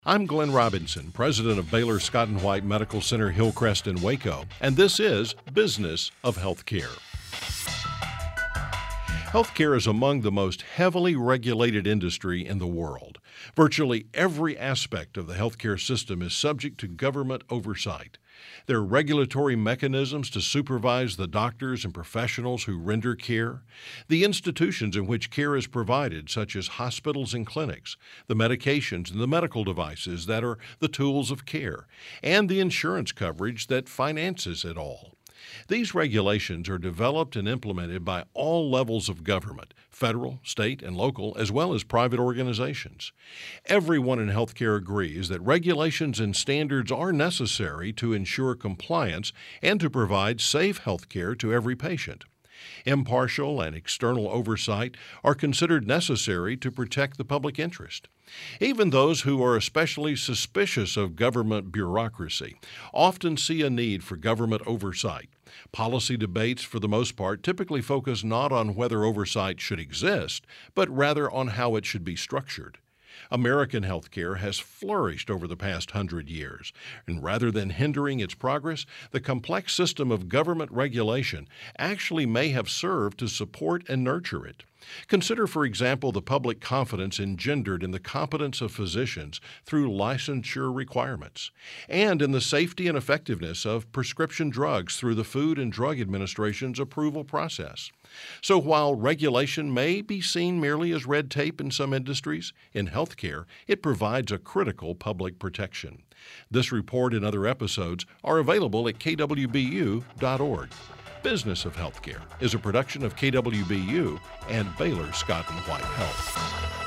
I'm Glenn Robinson, president of Baylor Scott & White Medical Center Hillcrest in Waco, and this is Business of Healthcare. Healthcare is among the most heavily regulated industry in the world. Virtually every aspect of the healthcare system is subject to government oversight. There are regulatory mechanisms to supervise the doctors and professionals who render care, the institutions in which care is provided, such as hospitals and clinics, the medications and the medical devices that are the tools of care, and the insurance coverage that finances it all. These regulations are developed and implemented by all levels of government, federal, state, and local, as well as private organizations. Everyone in healthcare agrees that regulations and standards are necessary to ensure compliance and to provide safe healthcare to every patient. Impartial and external oversight are considered necessary to protect the public interest. Even those who are especially suspicious of government bureaucracy often see a need for government oversight. Policy debates, for the most part, typically focus not on whether oversight should exist, but rather on how it should be structured. American healthcare has flourished over the past 100 years, and rather than hindering its progress, the complex system of government regulation actually may have served to support and nurture it. Consider, for example, the public confidence engendered in the competence of physicians through licensure requirements, and in the safety and effectiveness of prescription drugs through the Food and Drug Administration's approval process. So while regulation may be seen merely as red tape in some industries, in healthcare, it provides a critical public protection. This report and other episodes are available at kwbu.org. Business of Healthcare is a production of KWBU and Baylor Scott & White Health.